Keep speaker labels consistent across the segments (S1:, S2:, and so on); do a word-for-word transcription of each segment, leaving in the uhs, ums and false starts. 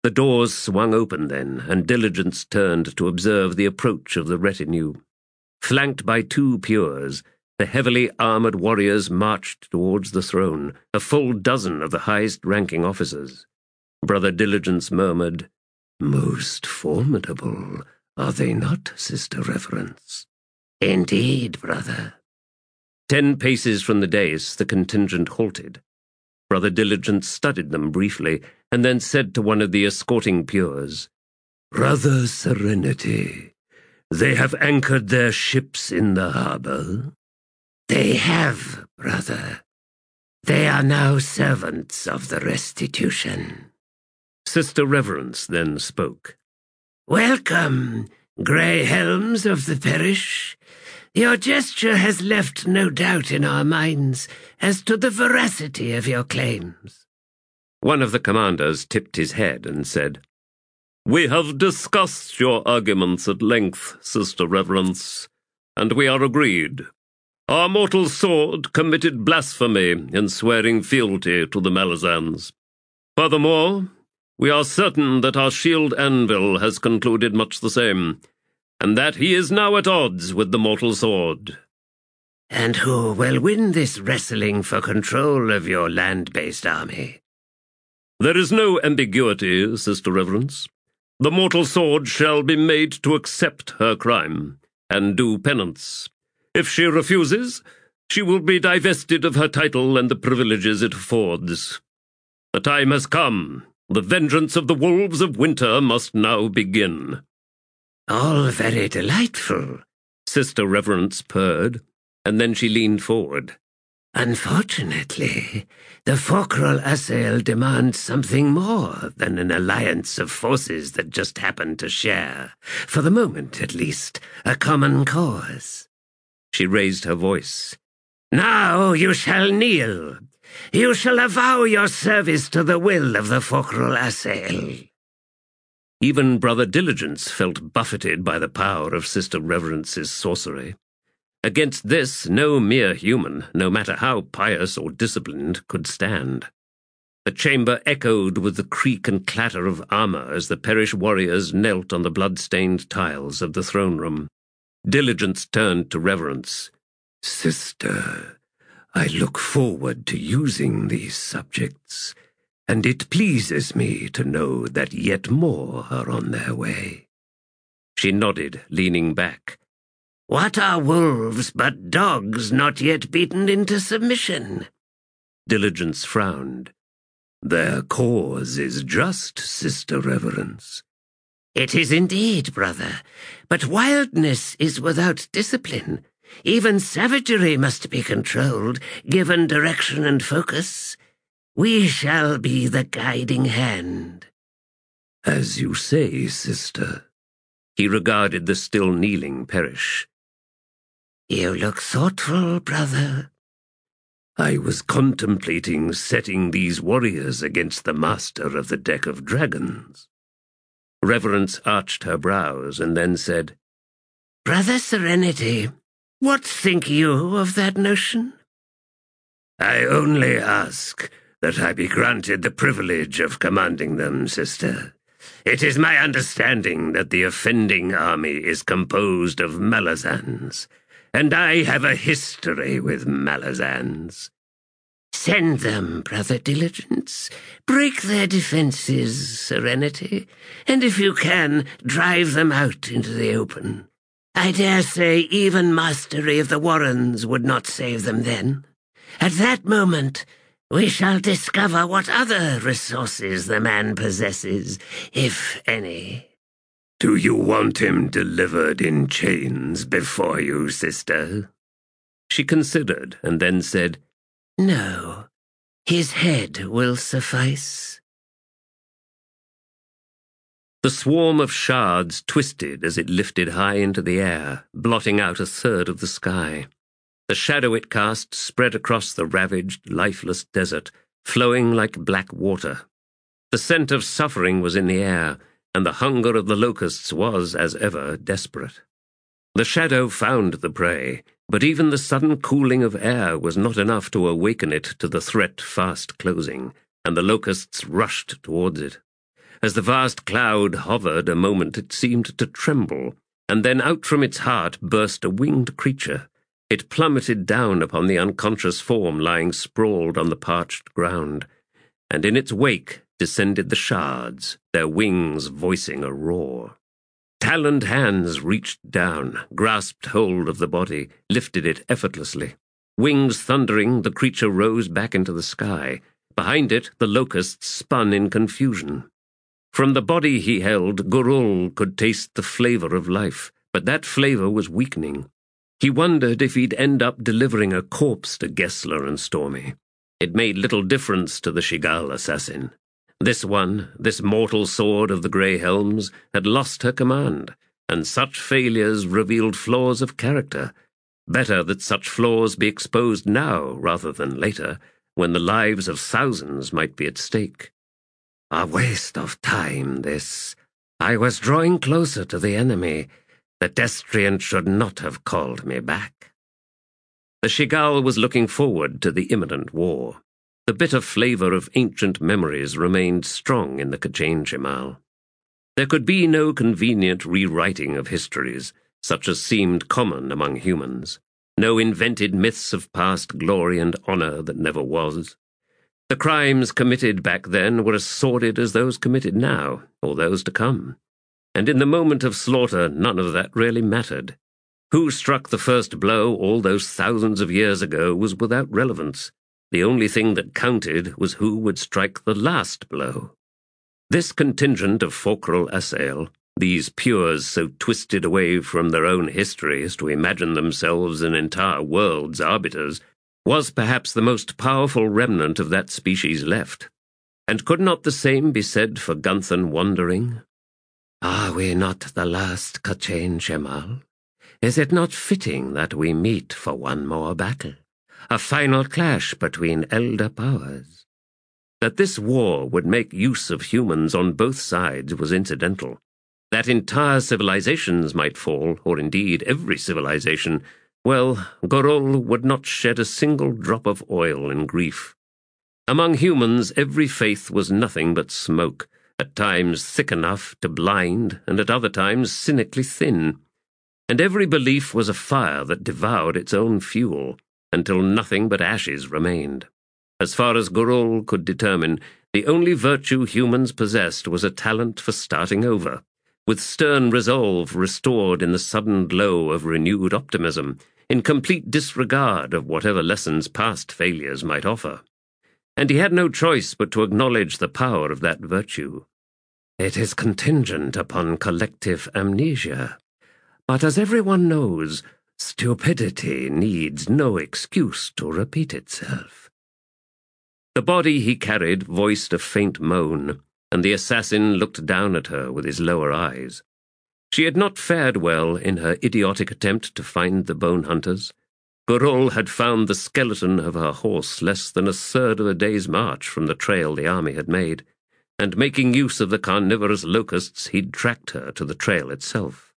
S1: The doors swung open then, and Diligence turned to observe the approach of the retinue. Flanked by two Pures, the heavily armoured warriors marched towards the throne, a full dozen of the highest-ranking officers. Brother Diligence murmured, "Most formidable, are they not, Sister Reverence?" "Indeed, brother." Ten paces from the dais, the contingent halted. Brother Diligence studied them briefly, and then said to one of the escorting Pures, "Brother Serenity, they have anchored their ships in the harbour?" "They have, brother. They are now servants of the restitution." Sister Reverence then spoke. "Welcome, grey helms of the parish. Your gesture has left no doubt in our minds as to the veracity of your claims." One of the commanders tipped his head and said, "We have discussed your arguments at length, Sister Reverence, and we are agreed. Our mortal sword committed blasphemy in swearing fealty to the Malazans. Furthermore, we are certain that our shield anvil has concluded much the same, and that he is now at odds with the mortal sword." "And who will win this wrestling for control of your land-based army?" "There is no ambiguity, Sister Reverence. The mortal sword shall be made to accept her crime and do penance. If she refuses, she will be divested of her title and the privileges it affords. The time has come. The vengeance of the wolves of winter must now begin." "All very delightful," Sister Reverence purred, and then she leaned forward. "Unfortunately, the Focral Assail demands something more than an alliance of forces that just happen to share, for the moment at least, a common cause." She raised her voice. "Now you shall kneel. You shall avow your service to the will of the Focral Assail." Even Brother Diligence felt buffeted by the power of Sister Reverence's sorcery. Against this, no mere human, no matter how pious or disciplined, could stand. The chamber echoed with the creak and clatter of armor as the parish warriors knelt on the blood-stained tiles of the throne room. Diligence turned to Reverence. "Sister, I look forward to using these subjects, and it pleases me to know that yet more are on their way." She nodded, leaning back. "What are wolves but dogs not yet beaten into submission?" Diligence frowned. "Their cause is just, Sister Reverence." "It is indeed, brother, but wildness is without discipline. Even savagery must be controlled, given direction and focus. We shall be the guiding hand." "As you say, sister." He regarded the still kneeling parish. "You look thoughtful, brother." "I was contemplating setting these warriors against the master of the Deck of Dragons." Reverence arched her brows and then said, "Brother Serenity, what think you of that notion?" "I only ask that I be granted the privilege of commanding them, sister. It is my understanding that the offending army is composed of Malazans, and I have a history with Malazans." "Send them, Brother Diligence. Break their defenses, Serenity, and if you can, drive them out into the open. I dare say even mastery of the Warrens would not save them then. At that moment, we shall discover what other resources the man possesses, if any." "Do you want him delivered in chains before you, sister?" She considered and then said, "No, his head will suffice." The swarm of shards twisted as it lifted high into the air, blotting out a third of the sky. The shadow it cast spread across the ravaged, lifeless desert, flowing like black water. The scent of suffering was in the air, and the hunger of the locusts was, as ever, desperate. The shadow found the prey, but even the sudden cooling of air was not enough to awaken it to the threat fast closing, and the locusts rushed towards it. As the vast cloud hovered a moment, it seemed to tremble, and then out from its heart burst a winged creature. It plummeted down upon the unconscious form lying sprawled on the parched ground, and in its wake descended the shards, their wings voicing a roar. Taloned hands reached down, grasped hold of the body, lifted it effortlessly. Wings thundering, the creature rose back into the sky. Behind it, the locusts spun in confusion. From the body he held, Gurul could taste the flavor of life, but that flavor was weakening. He wondered if he'd end up delivering a corpse to Gessler and Stormy. It made little difference to the Shigal assassin. This one, this mortal sword of the Grey Helms, had lost her command, and such failures revealed flaws of character. Better that such flaws be exposed now rather than later, when the lives of thousands might be at stake. A waste of time, this. I was drawing closer to the enemy. The Destriant should not have called me back. The Shigal was looking forward to the imminent war. The bitter flavor of ancient memories remained strong in the K'ch'in Shemal. There could be no convenient rewriting of histories, such as seemed common among humans. No invented myths of past glory and honor that never was. The crimes committed back then were as sordid as those committed now, or those to come. And in the moment of slaughter, none of that really mattered. Who struck the first blow all those thousands of years ago was without relevance. The only thing that counted was who would strike the last blow. This contingent of Focral Assail, these pures so twisted away from their own history as to imagine themselves an entire world's arbiters, was perhaps the most powerful remnant of that species left. And could not the same be said for Gunthan Wandering? Are we not the last K'ch'in Shemal? Is it not fitting that we meet for one more battle, a final clash between elder powers? That this war would make use of humans on both sides was incidental. That entire civilizations might fall, or indeed every civilization, well, Gurul would not shed a single drop of oil in grief. Among humans, every faith was nothing but smoke, at times thick enough to blind, and at other times cynically thin. And every belief was a fire that devoured its own fuel, until nothing but ashes remained. As far as Gurul could determine, the only virtue humans possessed was a talent for starting over, with stern resolve restored in the sudden glow of renewed optimism, in complete disregard of whatever lessons past failures might offer. And he had no choice but to acknowledge the power of that virtue. It is contingent upon collective amnesia. But as everyone knows, stupidity needs no excuse to repeat itself. The body he carried voiced a faint moan, and the assassin looked down at her with his lower eyes. She had not fared well in her idiotic attempt to find the bone hunters. Gurul had found the skeleton of her horse less than a third of a day's march from the trail the army had made, and making use of the carnivorous locusts, he'd tracked her to the trail itself.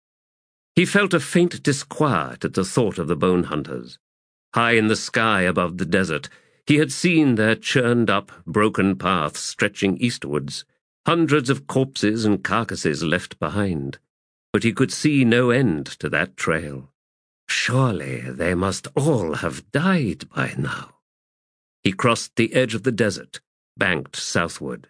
S1: He felt a faint disquiet at the thought of the bone hunters. High in the sky above the desert, he had seen their churned-up, broken path stretching eastwards, hundreds of corpses and carcasses left behind. But he could see no end to that trail. Surely they must all have died by now. He crossed the edge of the desert, banked southward.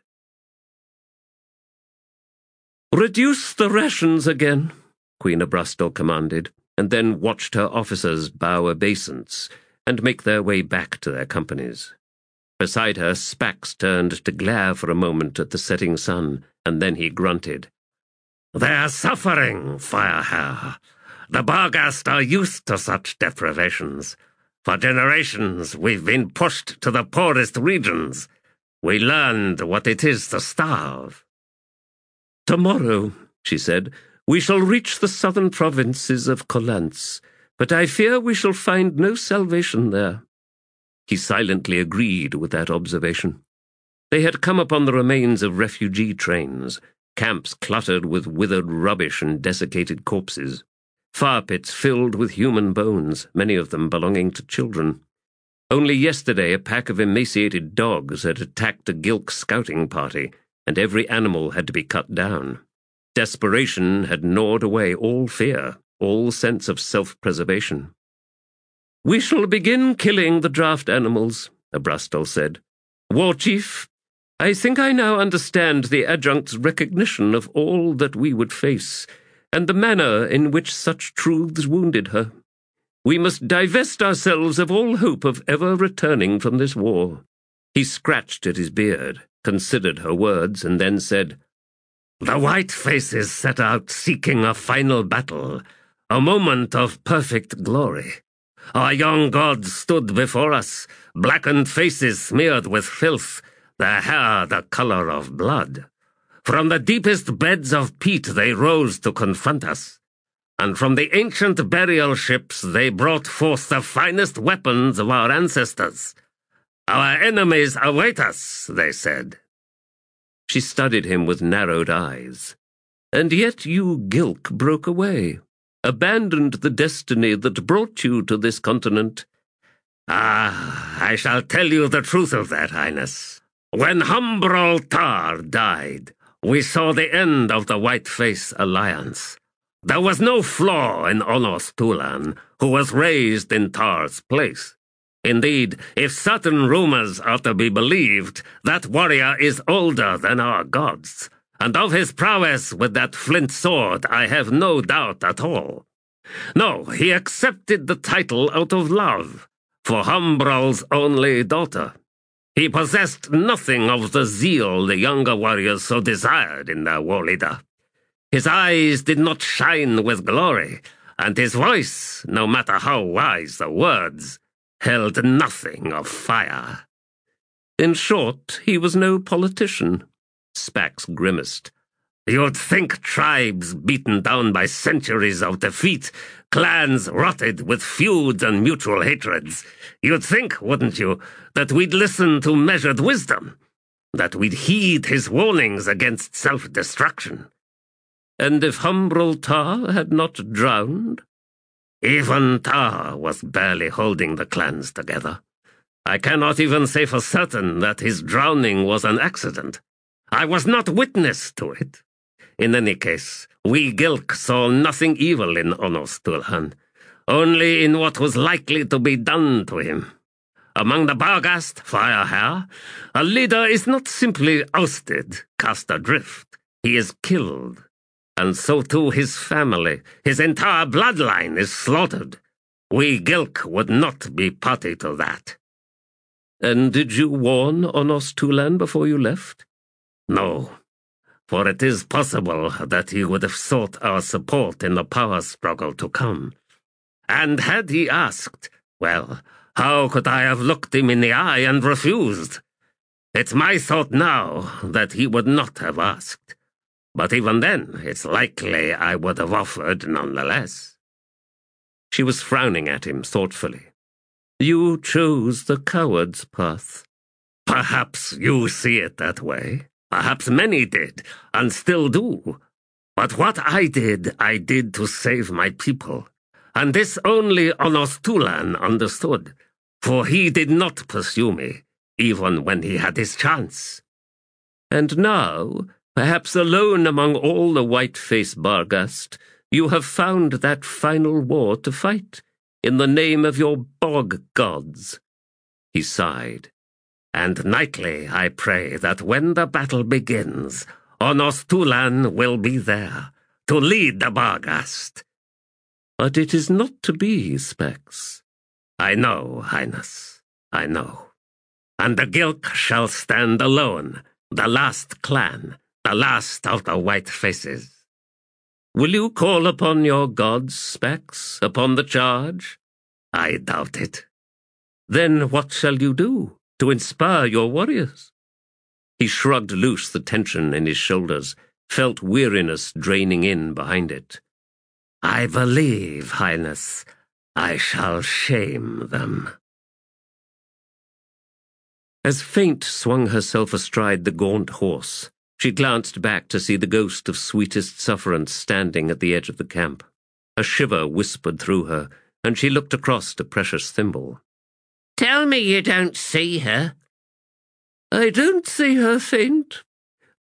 S1: "Reduce the rations again," Queen Abrastor commanded, and then watched her officers bow obeisance and make their way back to their companies. Beside her, Spax turned to glare for a moment at the setting sun, and then he grunted. "They are suffering, Firehair. The Barghast are used to such deprivations. For generations we've been pushed to the poorest regions. We learned what it is to starve." "Tomorrow," she said, "we shall reach the southern provinces of Kholansc, but I fear we shall find no salvation there." He silently agreed with that observation. They had come upon the remains of refugee trains, camps cluttered with withered rubbish and desiccated corpses, fire pits filled with human bones, many of them belonging to children. Only yesterday a pack of emaciated dogs had attacked a Gilk scouting party, and every animal had to be cut down. Desperation had gnawed away all fear, all sense of self-preservation. "We shall begin killing the draft animals," Abrastal said. "War Chief, I think I now understand the adjunct's recognition of all that we would face, and the manner in which such truths wounded her. We must divest ourselves of all hope of ever returning from this war." He scratched at his beard, considered her words, and then said, "The white faces set out seeking a final battle, a moment of perfect glory. Our young gods stood before us, blackened faces smeared with filth, their hair the color of blood. From the deepest beds of peat they rose to confront us, and from the ancient burial ships they brought forth the finest weapons of our ancestors. Our enemies await us, they said." She studied him with narrowed eyes. "And yet you Gilk broke away, abandoned the destiny that brought you to this continent." "Ah, I shall tell you the truth of that, Highness. When Humbrol Tar died, we saw the end of the Whiteface Alliance. There was no flaw in Onos Tulan, who was raised in Tar's place. Indeed, if certain rumors are to be believed, that warrior is older than our gods, and of his prowess with that flint sword I have no doubt at all. No, he accepted the title out of love, for Humbrol's only daughter. He possessed nothing of the zeal the younger warriors so desired in their war leader. His eyes did not shine with glory, and his voice, no matter how wise the words, held nothing of fire." "In short, he was no politician," Spax grimaced. "You'd think tribes beaten down by centuries of defeat, clans rotted with feuds and mutual hatreds. You'd think, wouldn't you, that we'd listen to measured wisdom, that we'd heed his warnings against self-destruction." "And if Humbrol Tar had not drowned?" "Even Tar was barely holding the clans together. I cannot even say for certain that his drowning was an accident. I was not witness to it. In any case, we Gilk saw nothing evil in Onos Tulhan, only in what was likely to be done to him. Among the Barghast, Firehair, a leader is not simply ousted, cast adrift. He is killed. And so too his family, his entire bloodline is slaughtered. We Gilk would not be party to that." "And did you warn Onos Tulan before you left?" "No, for it is possible that he would have sought our support in the power struggle to come. And had he asked, well, how could I have looked him in the eye and refused? It's my thought now that he would not have asked. But even then, it's likely I would have offered nonetheless." She was frowning at him thoughtfully. "You chose the coward's path." "Perhaps you see it that way. Perhaps many did, and still do. But what I did, I did to save my people. And this only Onos Tulan understood, for he did not pursue me, even when he had his chance." "And now, perhaps alone among all the white-face Barghast, you have found that final war to fight, in the name of your bog gods." He sighed. "And nightly I pray that when the battle begins, Onos Tulan will be there, to lead the Barghast." "But it is not to be, Spax." "I know, Highness, I know. And the Gilk shall stand alone, the last clan, the last of the white faces." "Will you call upon your gods, Spax, upon the charge?" "I doubt it." "Then what shall you do to inspire your warriors?" He shrugged loose the tension in his shoulders, felt weariness draining in behind it. "I believe, Highness, I shall shame them." As Faint swung herself astride the gaunt horse, she glanced back to see the ghost of sweetest sufferance standing at the edge of the camp. A shiver whispered through her, and she looked across to Precious Thimble.
S2: "Tell me you don't see her."
S1: "I don't see her, Faint.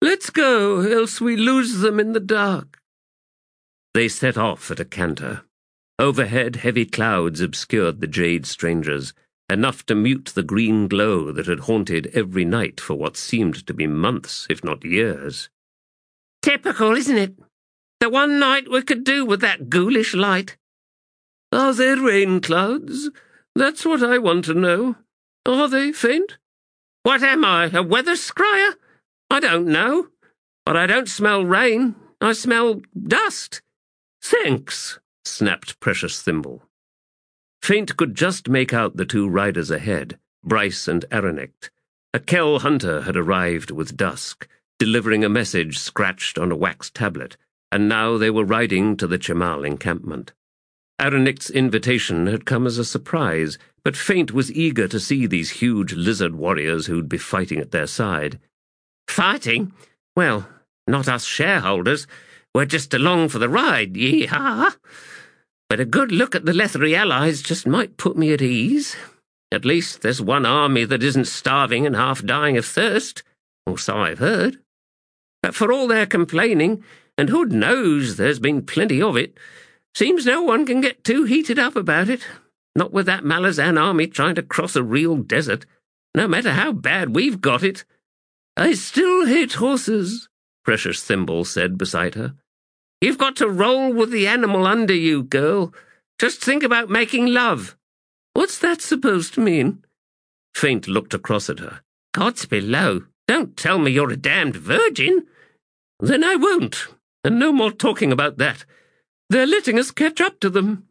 S1: Let's go, else we lose them in the dark." They set off at a canter. Overhead, heavy clouds obscured the jade strangers, enough to mute the green glow that had haunted every night for what seemed to be months, if not years. "Typical, isn't it? The one night we could do with that ghoulish light." "Are they rain clouds? That's what I want to know. Are they, Faint?" "What am I, a weather scryer? I don't know. But I don't smell rain. I smell dust." "Thanks," snapped Precious Thimble. Faint could just make out the two riders ahead, Bryce and Aranict. A Kell hunter had arrived with dusk, delivering a message scratched on a wax tablet, and now they were riding to the Chemal encampment. Aranict's invitation had come as a surprise, but Faint was eager to see these huge lizard warriors who'd be fighting at their side. "Fighting? Well, not us shareholders. We're just along for the ride, yee-haw. But a good look at the Lethri allies just might put me at ease. At least there's one army that isn't starving and half dying of thirst, or so I've heard. But for all their complaining, and Hood knows there's been plenty of it, seems no one can get too heated up about it, not with that Malazan army trying to cross a real desert, no matter how bad we've got it." "I still hate horses," Precious Thimble said beside her. "You've got to roll with the animal under you, girl. Just think about making love." "What's that supposed to mean?" Faint looked across at her. "Gods below, don't tell me you're a damned virgin." "Then I won't, and no more talking about that. They're letting us catch up to them."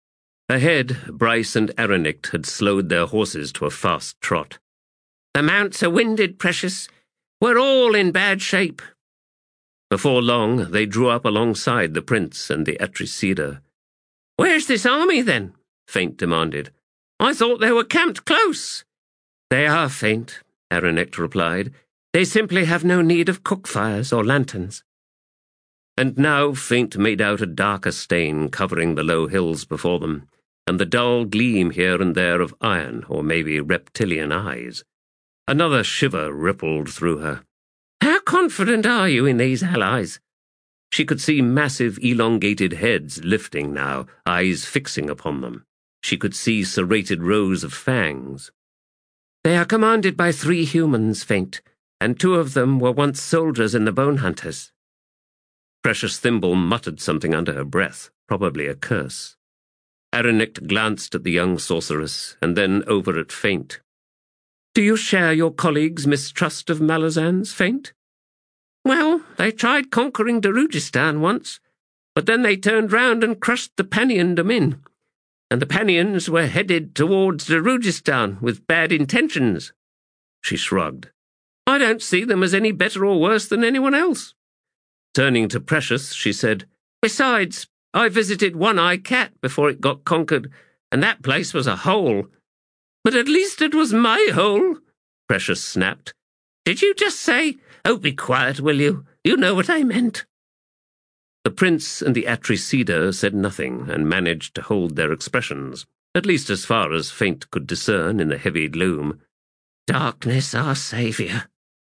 S1: Ahead, Bryce and Aranict had slowed their horses to a fast trot. "The mounts are winded, Precious. We're all in bad shape." Before long, they drew up alongside the prince and the Atricida. "Where's this army, then?" Faint demanded. "I thought they were camped close." "They are, Faint," Aranict replied. "They simply have no need of cook fires or lanterns." And now Faint made out a darker stain covering the low hills before them, and the dull gleam here and there of iron or maybe reptilian eyes. Another shiver rippled through her. "How confident are you in these allies?" She could see massive elongated heads lifting now, eyes fixing upon them. She could see serrated rows of fangs. "They are commanded by three humans, Faint, and two of them were once soldiers in the Bone Hunters." Precious Thimble muttered something under her breath, probably a curse. Aranict glanced at the young sorceress, and then over at Faint. "Do you share your colleagues' mistrust of Malazans, Faint?" "Well, they tried conquering Darujistan once, but then they turned round and crushed the Panion Domin, and the Panions were headed towards Darujistan with bad intentions." She shrugged. "I don't see them as any better or worse than anyone else." Turning to Precious, she said, "Besides, I visited One-Eye Cat before it got conquered, and that place was a hole." "But at least it was my hole," Precious snapped. "Did you just say, 'Oh, be quiet, will you? You know what I meant.'" The prince and the Atricida said nothing and managed to hold their expressions, at least as far as Faint could discern in the heavy gloom. "Darkness, our saviour."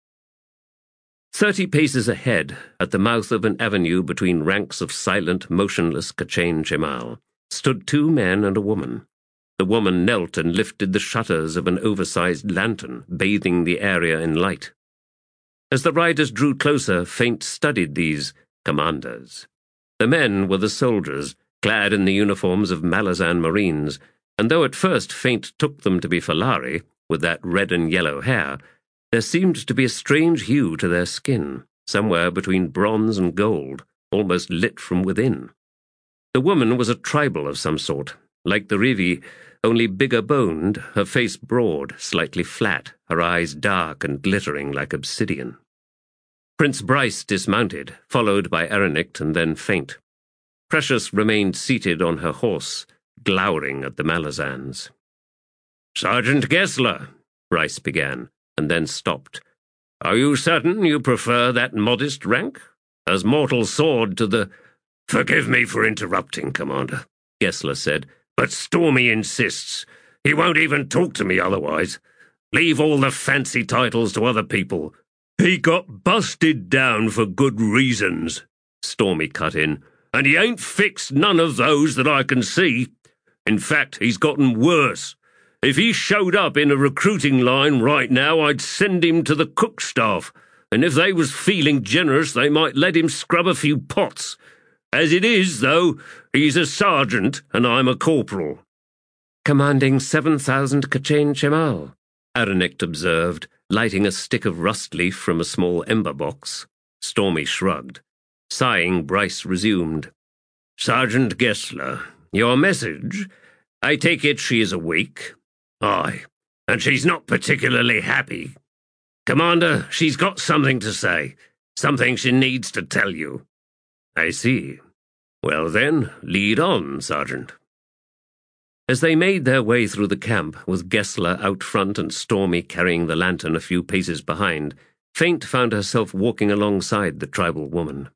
S1: Thirty paces ahead, at the mouth of an avenue between ranks of silent, motionless Kachin Chemal, stood two men and a woman. The woman knelt and lifted the shutters of an oversized lantern, bathing the area in light. As the riders drew closer, Faint studied these commanders. The men were the soldiers, clad in the uniforms of Malazan Marines, and though at first Faint took them to be Falari, with that red and yellow hair, there seemed to be a strange hue to their skin, somewhere between bronze and gold, almost lit from within. The woman was a tribal of some sort, like the Rivi, only bigger-boned, her face broad, slightly flat, her eyes dark and glittering like obsidian. Prince Bryce dismounted, followed by Aranict and then Faint. Precious remained seated on her horse, glowering at the Malazans. "Sergeant Gessler," Bryce began, and then stopped. "Are you certain you prefer that modest rank? As mortal sword to the—" "Forgive me for interrupting, Commander," Gessler said, "but Stormy insists. He won't even talk to me otherwise. Leave all the fancy titles to other people. He got busted down for good reasons, Stormy cut in, and he ain't fixed none of those that I can see. In fact, he's gotten worse. If he showed up in a recruiting line right now, I'd send him to the cook staff, and if they was feeling generous, they might let him scrub a few pots. As it is, though, he's a sergeant, and I'm a corporal. Commanding seven thousand Kachin Chemal, Aranict observed, lighting a stick of rust leaf from a small ember box. Stormy shrugged. Sighing, Bryce resumed. Sergeant Gessler, your message? I take it she is awake? Aye, and she's not particularly happy. Commander, she's got something to say, something she needs to tell you. I see. Well then, lead on, Sergeant. As they made their way through the camp, with Gessler out front and Stormy carrying the lantern a few paces behind, Faint found herself walking alongside the tribal woman.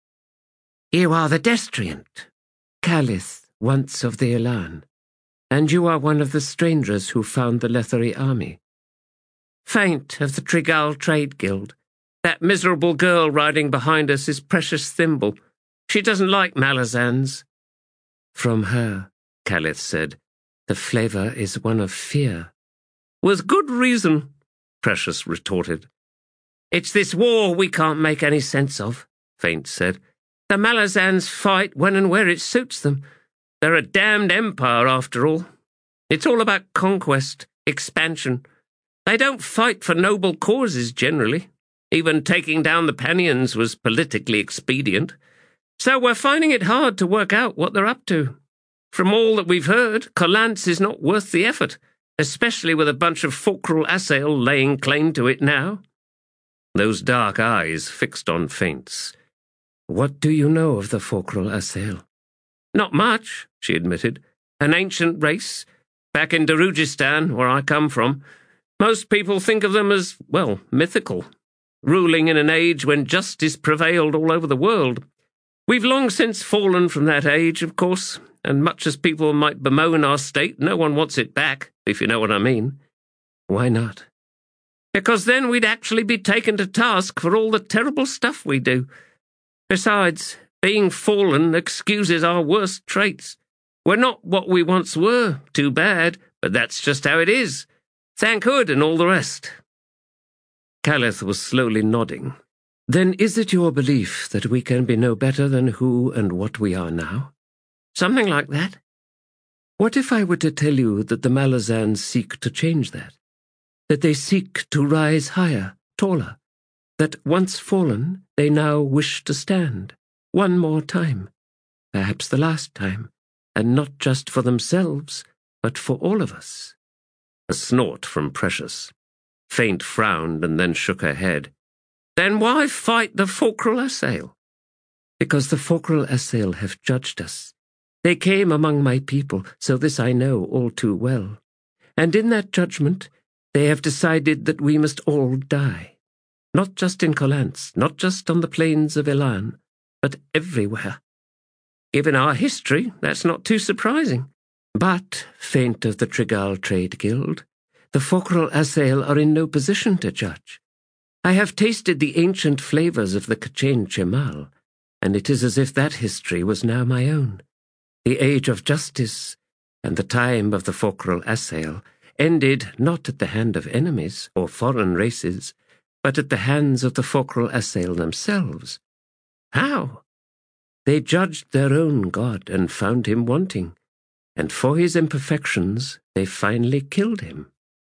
S1: You are the Destriant, Calith, once of the Elan, and you are one of the strangers who found the Lethari army. Faint of the Trigal Trade Guild. That miserable girl riding behind us is Precious Thimble. She doesn't like Malazans. From her, Calith said, the flavour is one of fear. With good reason, Precious retorted. It's this war we can't make any sense of, Faint said. The Malazans fight when and where it suits them. They're a damned empire, after all. It's all about conquest, expansion. They don't fight for noble causes, generally. Even taking down the Panions was politically expedient. So we're finding it hard to work out what they're up to. From all that we've heard, Kolantz is not worth the effort, especially with a bunch of Fokral Assail laying claim to it now. Those dark eyes fixed on Faint's. What do you know of the Fokral Assail? Not much, she admitted. An ancient race, back in Darujistan, where I come from. Most people think of them as, well, mythical, ruling in an age when justice prevailed all over the world. We've long since fallen from that age, of course, and much as people might bemoan our state, no one wants it back, if you know what I mean. Why not? Because then we'd actually be taken to task for all the terrible stuff we do. Besides, being fallen excuses our worst traits. We're not what we once were, too bad, but that's just how it is. Thank Hood and all the rest. Calith was slowly nodding. Then is it your belief that we can be no better than who and what we are now? Something like that. What if I were to tell you that the Malazans seek to change that? That they seek to rise higher, taller? That once fallen, they now wish to stand, one more time, perhaps the last time, and not just for themselves, but for all of us? A snort from Precious. Faint frowned and then shook her head. Then why fight the Fokral Assail? Because the Fokral Assail have judged us. They came among my people, so this I know all too well. And in that judgment, they have decided that we must all die. Not just in Kolantz, not just on the plains of Elan, but everywhere. Given our history, that's not too surprising. But, Faint of the Trigal Trade Guild, the Fokral Assail are in no position to judge. I have tasted the ancient flavours of the Kachin Chemal, and it is as if that history was now my own. The age of justice and the time of the Fokral Assail ended not at the hand of enemies or foreign races, but at the hands of the Fokral Assail themselves. How? They judged their own god and found him wanting, and for his imperfections they finally killed him.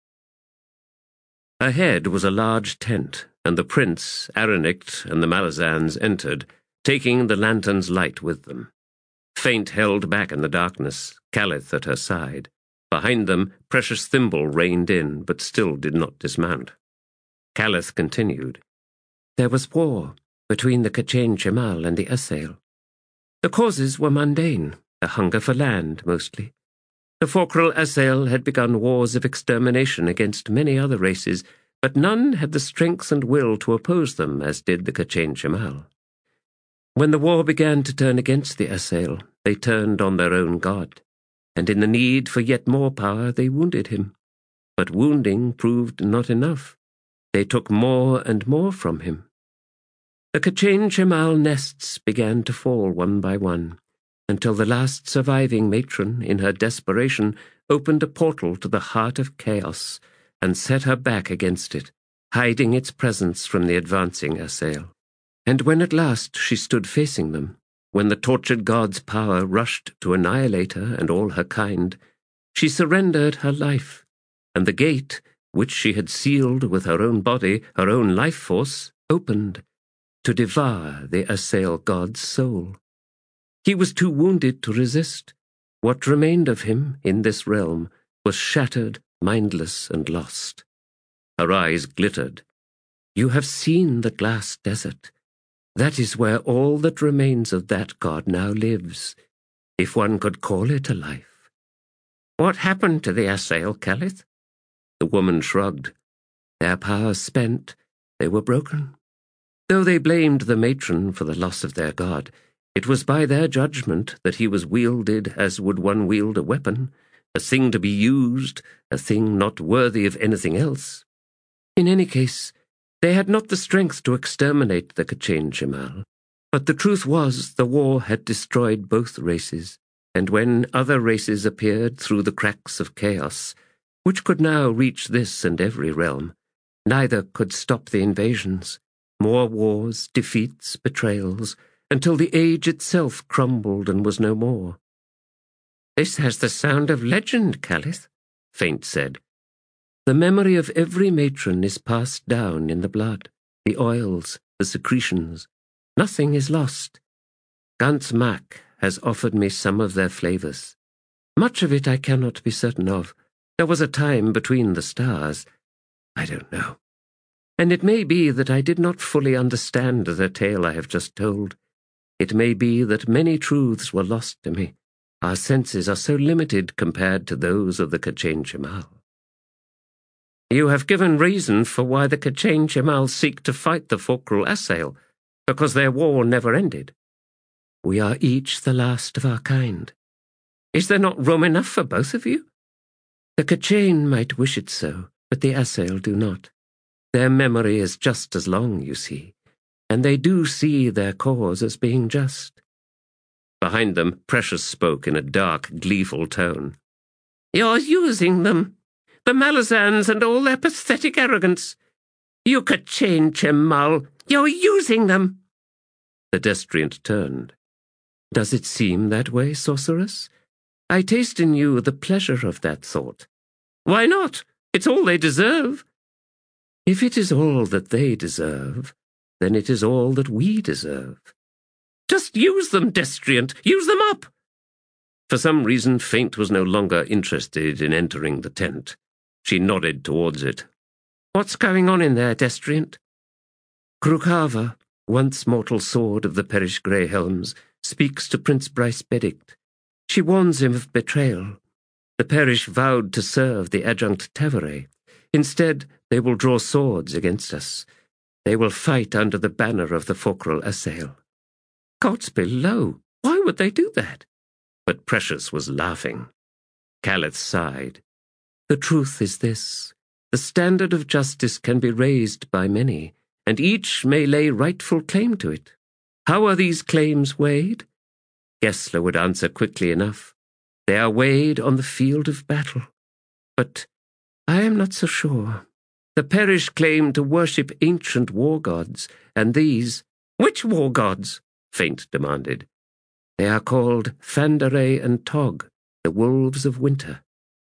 S1: Ahead was a large tent, and the prince, Aranict, and the Malazans entered, taking the lantern's light with them. Faint held back in the darkness, Calith at her side. Behind them, Precious Thimble reined in, but still did not dismount. Calith continued. There was war between the Kachin Chemal and the Assail. The causes were mundane, a hunger for land, mostly. The Fokral Assail had begun wars of extermination against many other races, but none had the strength and will to oppose them as did the Kachin Chemal. When the war began to turn against the Assail, they turned on their own god, and in the need for yet more power they wounded him. But wounding proved not enough. they took more and more from him. The K'chain Shemal nests began to fall one by one, until the last surviving matron, in her desperation, opened a portal to the heart of chaos and set her back against it, hiding its presence from the advancing assail. And when at last she stood facing them, when the tortured god's power rushed to annihilate her and all her kind, she surrendered her life, and the gate, which she had sealed with her own body, her own life force, opened to devour the assail god's soul. He was too wounded to resist. What remained of him in this realm was shattered, mindless, and lost. Her eyes glittered. You have seen the glass desert. That is where all that remains of that god now lives, if one could call it a life. What happened to the assail, Calith? The woman shrugged. Their power spent, they were broken. Though they blamed the matron for the loss of their god, it was by their judgment that he was wielded as would one wield a weapon, a thing to be used, a thing not worthy of anything else. In any case, they had not the strength to exterminate the K'chain Shemal, but the truth was the war had destroyed both races, and when other races appeared through the cracks of chaos, which could now reach this and every realm, neither could stop the invasions, more wars, defeats, betrayals, until the age itself crumbled and was no more. This has the sound of legend, Calith, Faint said. The memory of every matron is passed down in the blood, the oils, the secretions. Nothing is lost. Gantz Mak has offered me some of their flavors. Much of it I cannot be certain of. There was a time between the stars. I don't know. And it may be that I did not fully understand the tale I have just told. It may be that many truths were lost to me. Our senses are so limited compared to those of the K'chain Shemal. You have given reason for why the K'chain Shemal seek to fight the Fokral assail, because their war never ended. We are each the last of our kind. Is there not room enough for both of you? The K'chain might wish it so, but the assail do not. Their memory is just as long, you see, and they do see their cause as being just. Behind them, Precious spoke in a dark, gleeful tone. You're using them, the Malazans and all their pathetic arrogance. You K'chain Shemal, you're using them. The Destriant turned. Does it seem that way, sorceress? I taste in you the pleasure of that thought. Why not? It's all they deserve. If it is all that they deserve, then it is all that we deserve. Just use them, Destriant. Use them up. For some reason, Faint was no longer interested in entering the tent. She nodded towards it. What's going on in there, Destriant? Krukava, once mortal sword of the Perish Greyhelms, speaks to Prince Bryce Bedict. She warns him of betrayal. The Perish vowed to serve the adjunct Tavare. Instead, they will draw swords against us. They will fight under the banner of the Fokral assail. Gods below, why would they do that? But Precious was laughing. Calith sighed. The truth is this. The standard of justice can be raised by many, and each may lay rightful claim to it. How are these claims weighed? Gessler would answer quickly enough. They are weighed on the field of battle. But I am not so sure. The Perish claim to worship ancient war gods, and these— Which war gods? Faint demanded. They are called Thandaray and Tog, the wolves of winter.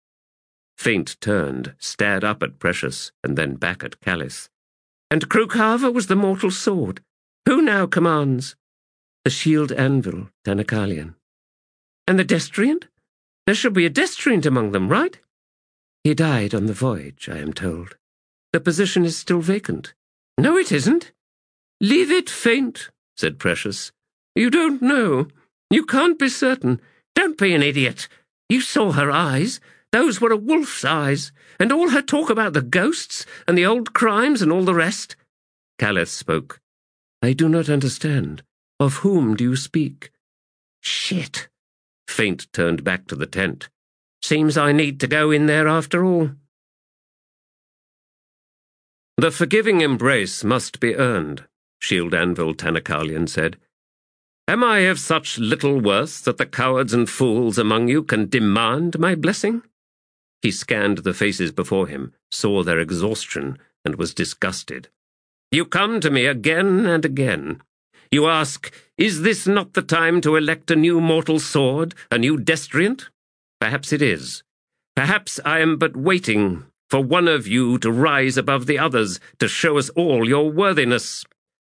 S1: Faint turned, stared up at Precious, and then back at Calith. And Krukava was the mortal sword. Who now commands? The shield anvil, Tanakalian. And the Destriant? There should be a Destriant among them, right? He died on the voyage, I am told. The position is still vacant. No, it isn't. Leave it, Faint, said Precious. You don't know. You can't be certain. Don't be an idiot. You saw her eyes. Those were a wolf's eyes. And all her talk about the ghosts and the old crimes and all the rest. Calith spoke. I do not understand. Of whom do you speak? Shit. Faint turned back to the tent. Seems I need to go in there after all. The forgiving embrace must be earned, Shield Anvil Tanakarlion said. Am I of such little worth that the cowards and fools among you can demand my blessing? He scanned the faces before him, saw their exhaustion, and was disgusted. You come to me again and again. You ask, is this not the time to elect a new mortal sword, a new destriant? Perhaps it is. Perhaps I am but waiting for one of you to rise above the others, to show us all your worthiness.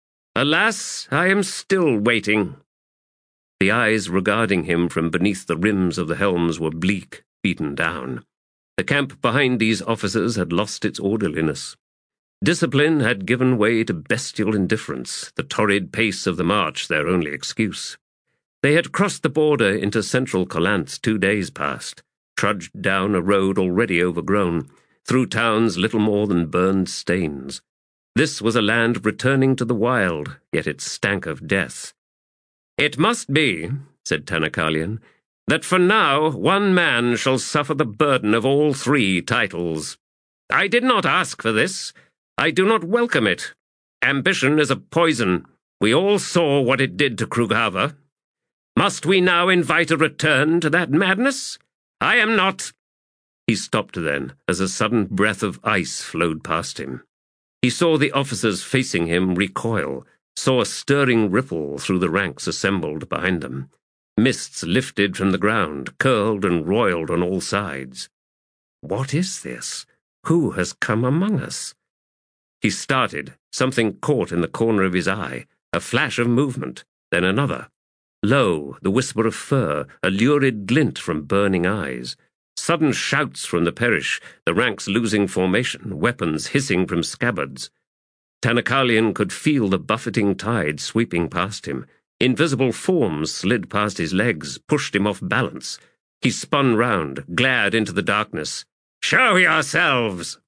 S1: Alas, I am still waiting. The eyes regarding him from beneath the rims of the helms were bleak, beaten down. The camp behind these officers had lost its orderliness. Discipline had given way to bestial indifference, the torrid pace of the march their only excuse. They had crossed the border into central Kholantz two days past, trudged down a road already overgrown, through towns little more than burned stains. This was a land returning to the wild, yet it stank of death. It must be, said Tanakarlion, that for now one man shall suffer the burden of all three titles. I did not ask for this. I do not welcome it. Ambition is a poison. We all saw what it did to Krughava. Must we now invite a return to that madness? I am not— He stopped then, as a sudden breath of ice flowed past him. He saw the officers facing him recoil, saw a stirring ripple through the ranks assembled behind them. Mists lifted from the ground, curled and roiled on all sides. What is this? Who has come among us? He started, something caught in the corner of his eye, a flash of movement, then another. Lo, the whisper of fur, a lurid glint from burning eyes. Sudden shouts from the Perish, the ranks losing formation, weapons hissing from scabbards. Tanakarlion could feel the buffeting tide sweeping past him. Invisible forms slid past his legs, pushed him off balance. He spun round, glared into the darkness. "Show yourselves!"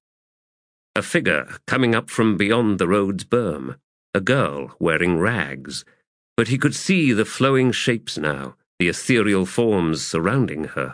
S1: A figure coming up from beyond the road's berm, a girl wearing rags. But he could see the flowing shapes now, the ethereal forms surrounding her.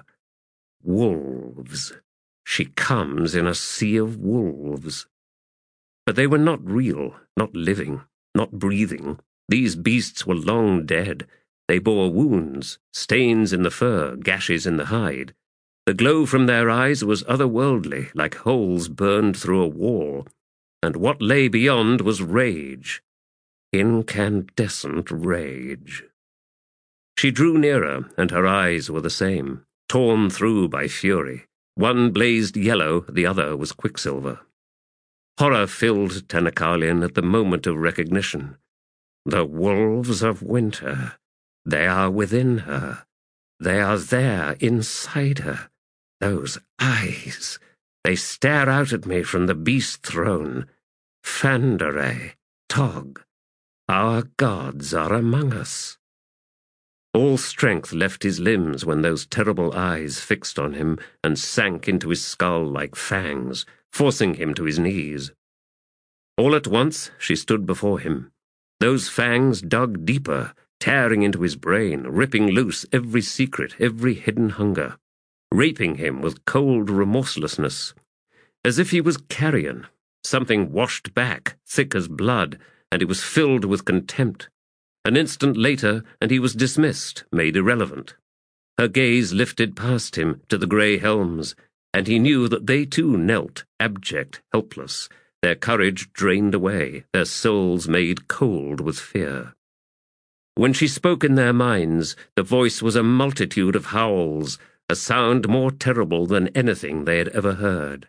S1: Wolves. She comes in a sea of wolves. But they were not real, not living, not breathing. These beasts were long dead. They bore wounds, stains in the fur, gashes in the hide. The glow from their eyes was otherworldly, like holes burned through a wall. And what lay beyond was rage. Incandescent rage. She drew nearer, and her eyes were the same, torn through by fury. One blazed yellow, the other was quicksilver. Horror filled Tanakarlion at the moment of recognition. The wolves of winter. They are within her. They are there, inside her. Those eyes. They stare out at me from the beast throne. Phanderay, Tog. Our gods are among us. All strength left his limbs when those terrible eyes fixed on him and sank into his skull like fangs, forcing him to his knees. All at once she stood before him. Those fangs dug deeper, tearing into his brain, ripping loose every secret, every hidden hunger, raping him with cold remorselessness. As if he was carrion, something washed back, thick as blood, and it was filled with contempt. An instant later, and he was dismissed, made irrelevant. Her gaze lifted past him to the grey helms, and he knew that they too knelt, abject, helpless, their courage drained away, their souls made cold with fear. When she spoke in their minds, the voice was a multitude of howls, a sound more terrible than anything they had ever heard.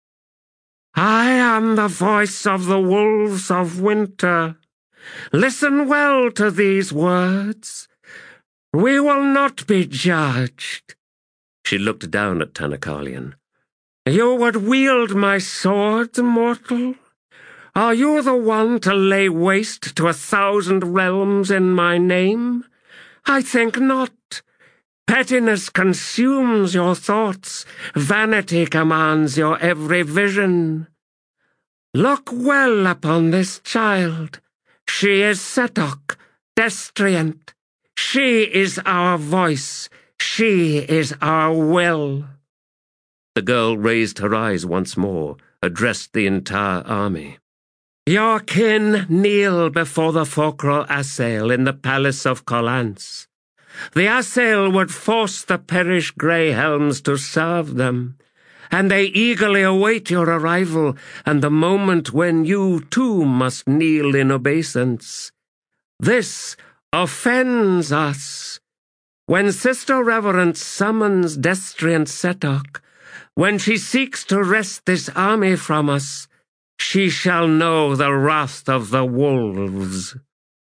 S1: I am the voice of the wolves of winter. Listen well to these words. We will not be judged. She looked down at Tanakarlion. You would wield my sword, mortal? Are you the one to lay waste to a thousand realms in my name? I think not. Pettiness consumes your thoughts. Vanity commands your every vision. Look well upon this child. She is Setok, Destriant. She is our voice. She is our will. The girl raised her eyes once more, addressed the entire army. Your kin kneel before the Focral Assail in the palace of Collance. The Assail would force the perished grey helms to serve them, and they eagerly await your arrival and the moment when you too must kneel in obeisance. This offends us. When Sister Reverence summons Destriant Setok, when she seeks to wrest this army from us, she shall know the wrath of the wolves.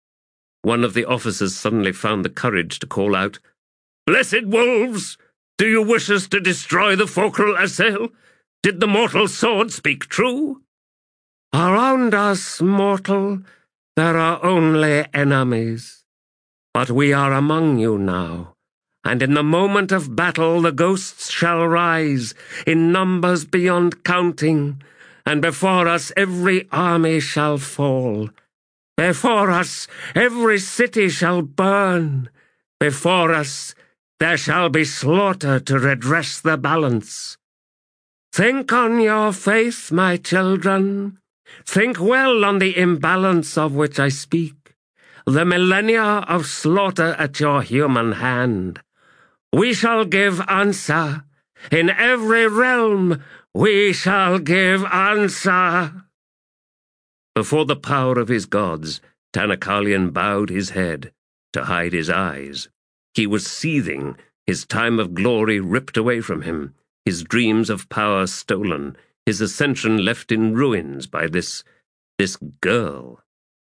S1: One of the officers suddenly found the courage to call out, "Blessed wolves! Do you wish us to destroy the Focral Assail? Did the mortal sword speak true?" "Around us, mortal, there are only enemies. But we are among you now, and in the moment of battle the ghosts shall rise in numbers beyond counting, and before us every army shall fall. Before us every city shall burn. Before us there shall be slaughter to redress the balance. Think on your faith, my children. Think well on the imbalance of which I speak, the millennia of slaughter at your human hand. We shall give answer. In every realm we shall give answer." Before the power of his gods, Tanakhalian bowed his head to hide his eyes. He was seething, his time of glory ripped away from him, his dreams of power stolen, his ascension left in ruins by this, this girl.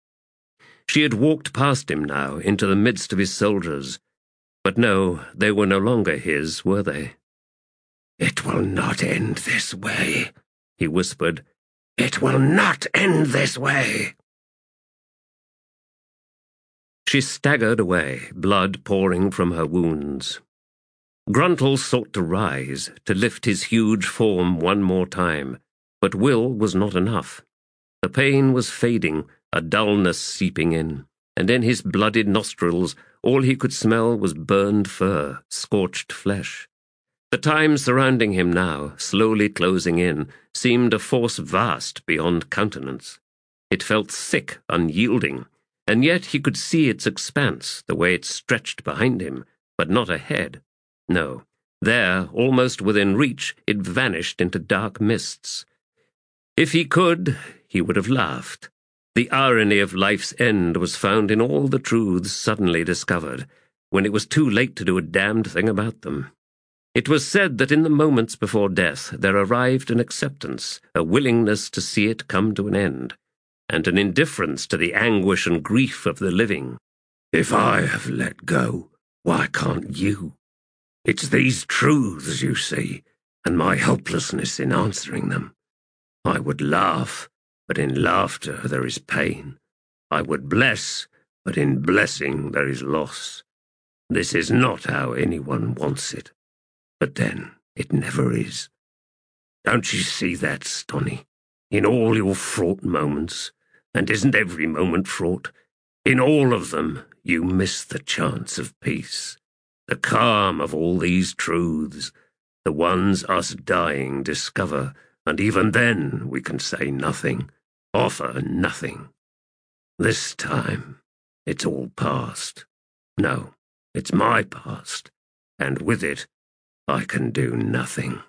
S1: She had walked past him now into the midst of his soldiers, but no, they were no longer his, were they? "It will not end this way," he whispered. "It will not end this way." She staggered away, blood pouring from her wounds. Gruntle sought to rise, to lift his huge form one more time, but will was not enough. The pain was fading, a dullness seeping in, and in his blooded nostrils all he could smell was burned fur, scorched flesh. The time surrounding him now, slowly closing in, seemed a force vast beyond countenance. It felt thick, unyielding, and yet he could see its expanse, the way it stretched behind him, but not ahead. No, there, almost within reach, it vanished into dark mists. If he could, he would have laughed. The irony of life's end was found in all the truths suddenly discovered, when it was too late to do a damned thing about them. It was said that in the moments before death there arrived an acceptance, a willingness to see it come to an end, and an indifference to the anguish and grief of the living. "If I have let go, why can't you? It's these truths, you see, and my helplessness in answering them. I would laugh, but in laughter there is pain. I would bless, but in blessing there is loss. This is not how anyone wants it. But then, it never is. Don't you see that, Stonny? In all your fraught moments, and isn't every moment fraught? In all of them, you miss the chance of peace, the calm of all these truths, the ones us dying discover, and even then we can say nothing, offer nothing. This time, it's all past. No, it's my past, and with it, I can do nothing."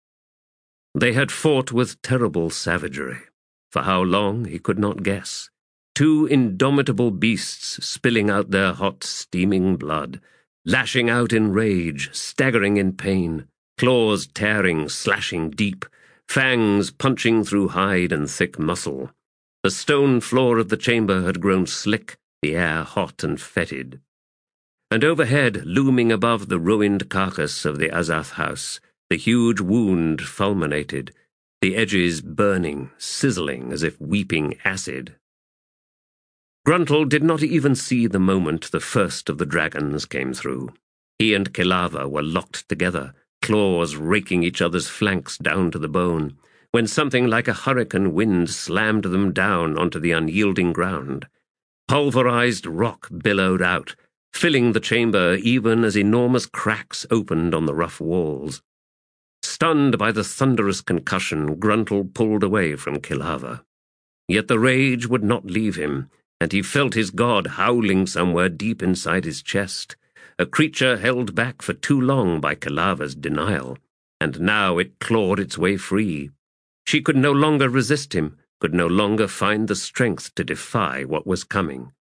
S1: They had fought with terrible savagery. For how long, he could not guess. Two indomitable beasts spilling out their hot, steaming blood, lashing out in rage, staggering in pain, claws tearing, slashing deep, fangs punching through hide and thick muscle. The stone floor of the chamber had grown slick, the air hot and fetid. And overhead, looming above the ruined carcass of the Azath house, the huge wound fulminated, the edges burning, sizzling as if weeping acid. Gruntle did not even see the moment the first of the dragons came through. He and Kilava were locked together, claws raking each other's flanks down to the bone, when something like a hurricane wind slammed them down onto the unyielding ground. Pulverized rock billowed out, filling the chamber even as enormous cracks opened on the rough walls. Stunned by the thunderous concussion, Gruntle pulled away from Kilava. Yet the rage would not leave him, and he felt his god howling somewhere deep inside his chest, a creature held back for too long by Kilava's denial, and now it clawed its way free. She could no longer resist him, could no longer find the strength to defy what was coming.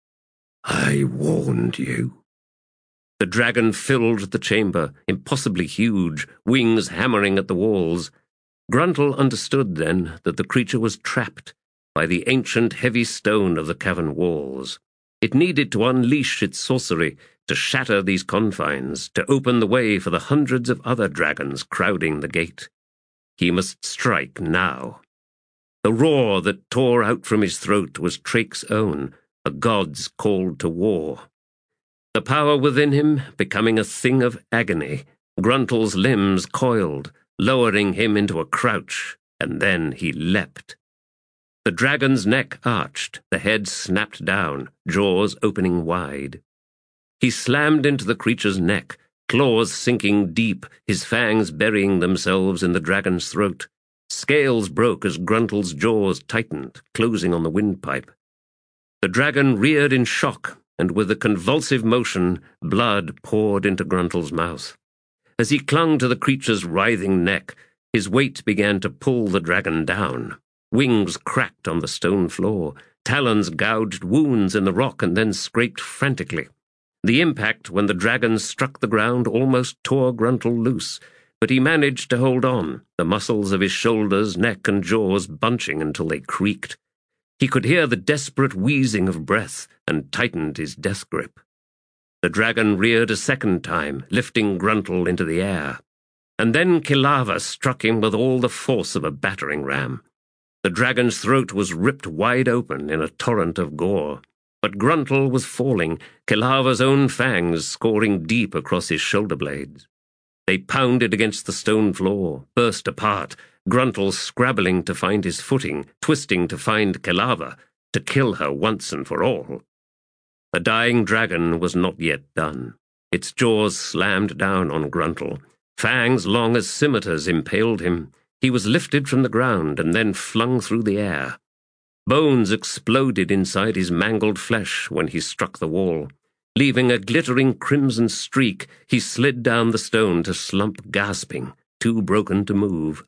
S1: "I warned you." The dragon filled the chamber, impossibly huge, wings hammering at the walls. Gruntle understood then that the creature was trapped by the ancient heavy stone of the cavern walls. It needed to unleash its sorcery, to shatter these confines, to open the way for the hundreds of other dragons crowding the gate. He must strike now. The roar that tore out from his throat was Trake's own, a god's called to war. The power within him becoming a thing of agony, Gruntle's limbs coiled, lowering him into a crouch, and then he leapt. The dragon's neck arched, the head snapped down, jaws opening wide. He slammed into the creature's neck, claws sinking deep, his fangs burying themselves in the dragon's throat. Scales broke as Gruntle's jaws tightened, closing on the windpipe. The dragon reared in shock, and with a convulsive motion, blood poured into Gruntle's mouth. As he clung to the creature's writhing neck, his weight began to pull the dragon down. Wings cracked on the stone floor, talons gouged wounds in the rock and then scraped frantically. The impact when the dragon struck the ground almost tore Gruntle loose, but he managed to hold on, the muscles of his shoulders, neck, and jaws bunching until they creaked. He could hear the desperate wheezing of breath and tightened his death grip. The dragon reared a second time, lifting Gruntle into the air. And then Kilava struck him with all the force of a battering ram. The dragon's throat was ripped wide open in a torrent of gore. But Gruntle was falling, Kilava's own fangs scoring deep across his shoulder blades. They pounded against the stone floor, burst apart, Gruntle scrabbling to find his footing, twisting to find Kilava, to kill her once and for all. The dying dragon was not yet done. Its jaws slammed down on Gruntle. Fangs long as scimitars impaled him. He was lifted from the ground and then flung through the air. Bones exploded inside his mangled flesh when he struck the wall. Leaving a glittering crimson streak, he slid down the stone to slump gasping, too broken to move.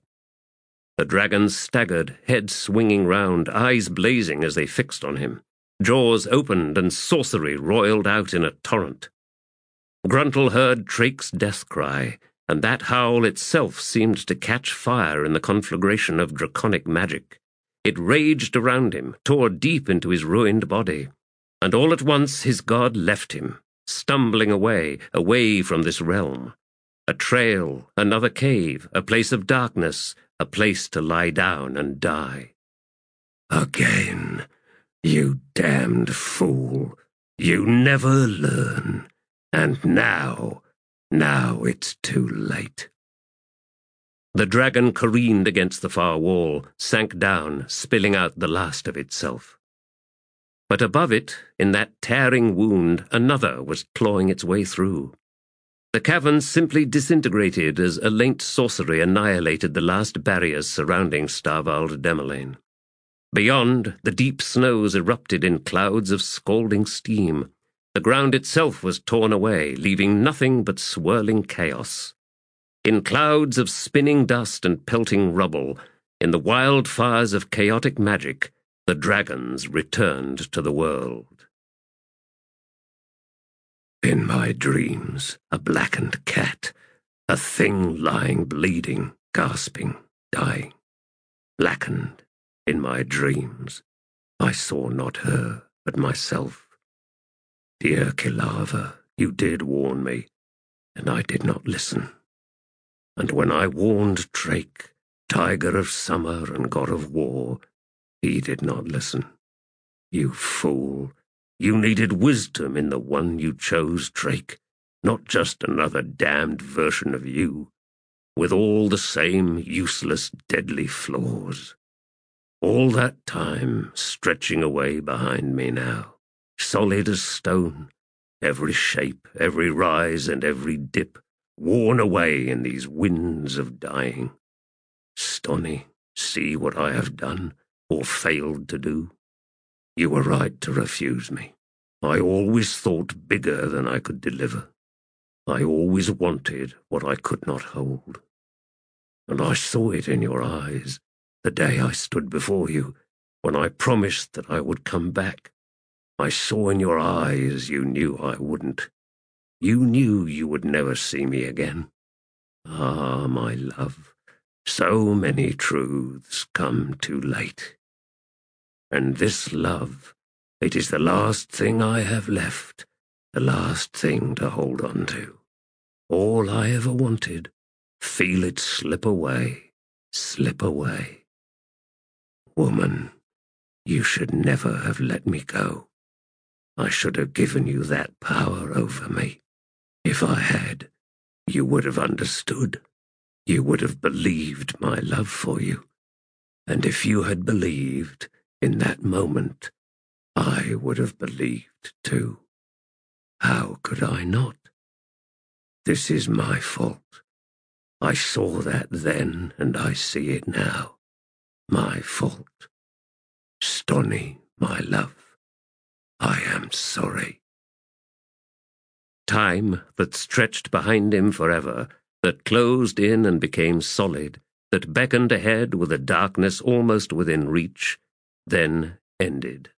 S1: The dragon staggered, head swinging round, eyes blazing as they fixed on him. Jaws opened and sorcery roiled out in a torrent. Gruntle heard Trake's death cry, and that howl itself seemed to catch fire in the conflagration of draconic magic. It raged around him, tore deep into his ruined body, and all at once his god left him, stumbling away, away from this realm. A trail, another cave, a place of darkness, a place to lie down and die. Again, you damned fool, you never learn, and now... Now it's too late. The dragon careened against the far wall, sank down, spilling out the last of itself. But above it, in that tearing wound, another was clawing its way through. The cavern simply disintegrated as Alaint sorcery annihilated the last barriers surrounding Starvald Demolain. Beyond, the deep snows erupted in clouds of scalding steam. The ground itself was torn away, leaving nothing but swirling chaos. In clouds of spinning dust and pelting rubble, in the wildfires of chaotic magic, the dragons returned to the world. In my dreams, a blackened cat, a thing lying bleeding, gasping, dying. Blackened, in my dreams, I saw not her, but myself. Dear Kilava, you did warn me, and I did not listen. And when I warned Drake, Tiger of Summer and God of War, he did not listen. You fool, you needed wisdom in the one you chose, Drake, not just another damned version of you, with all the same useless, deadly flaws. All that time stretching away behind me now. Solid as stone, every shape, every rise and every dip, worn away in these winds of dying. Stony, see what I have done, or failed to do. You were right to refuse me. I always thought bigger than I could deliver. I always wanted what I could not hold. And I saw it in your eyes the day I stood before you, when I promised that I would come back. I saw in your eyes you knew I wouldn't. You knew you would never see me again. Ah, my love, so many truths come too late. And this love, it is the last thing I have left, the last thing to hold on to. All I ever wanted, feel it slip away, slip away. Woman, you should never have let me go. I should have given you that power over me. If I had, you would have understood. You would have believed my love for you. And if you had believed in that moment, I would have believed too. How could I not? This is my fault. I saw that then, and I see it now. My fault. Stony, my love, I am sorry. Time that stretched behind him forever, that closed in and became solid, that beckoned ahead with a darkness almost within reach, then ended.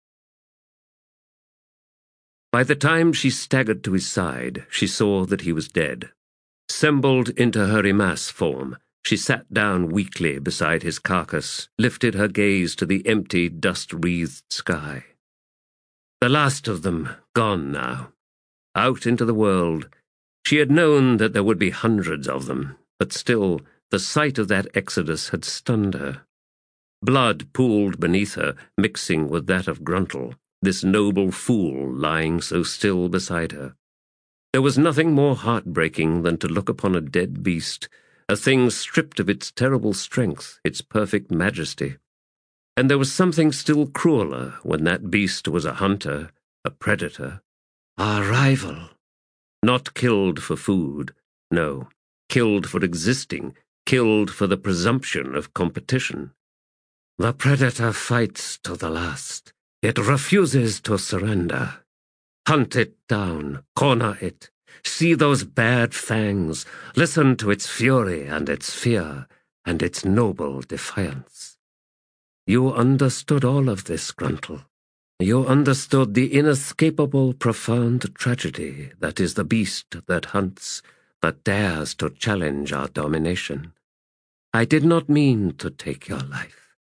S1: By the time she staggered to his side, she saw that he was dead. Sembled into her Imass form, she sat down weakly beside his carcass, lifted her gaze to the empty, dust-wreathed sky. The last of them gone now. Out into the world. She had known that there would be hundreds of them, but still, the sight of that exodus had stunned her. Blood pooled beneath her, mixing with that of Gruntle, this noble fool lying so still beside her. There was nothing more heartbreaking than to look upon a dead beast, a thing stripped of its terrible strength, its perfect majesty. And there was something still crueler when that beast was a hunter, a predator, our rival. Not killed for food, no, killed for existing, killed for the presumption of competition. The predator fights to the last. It refuses to surrender. Hunt it down, corner it. See those bared fangs. Listen to its fury and its fear and its noble defiance. You understood all of this, Gruntle. You understood the inescapable, profound tragedy that is the beast that hunts, that dares to challenge our domination. I did not mean to take your life.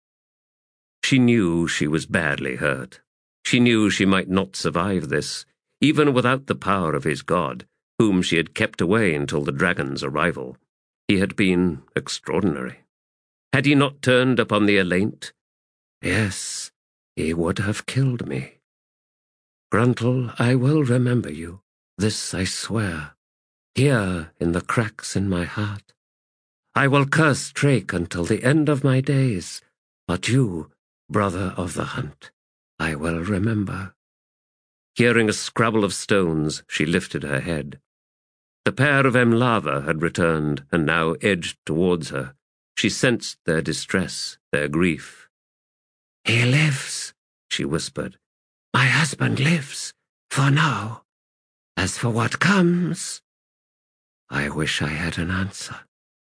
S1: She knew she was badly hurt. She knew she might not survive this, even without the power of his god, whom she had kept away until the dragon's arrival. He had been extraordinary. Had he not turned upon the Alaint? Yes, he would have killed me. Gruntle, I will remember you. This I swear. Here in the cracks in my heart. I will curse Drake until the end of my days, but you, brother of the hunt, I will remember. Hearing a scrabble of stones, she lifted her head. The pair of Emlava had returned and now edged towards her. She sensed their distress, their grief. He lives, she whispered. My husband lives, for now. As for what comes, I wish I had an answer.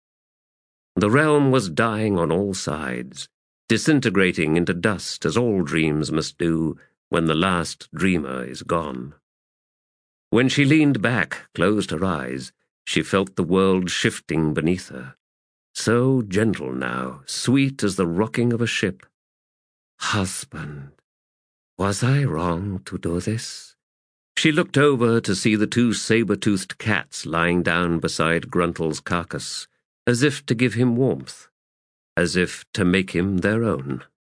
S1: The realm was dying on all sides, disintegrating into dust as all dreams must do when the last dreamer is gone. When she leaned back, closed her eyes, she felt the world shifting beneath her. So gentle now, sweet as the rocking of a ship. Husband, was I wrong to do this? She looked over to see the two saber-toothed cats lying down beside Gruntle's carcass, as if to give him warmth, as if to make him their own.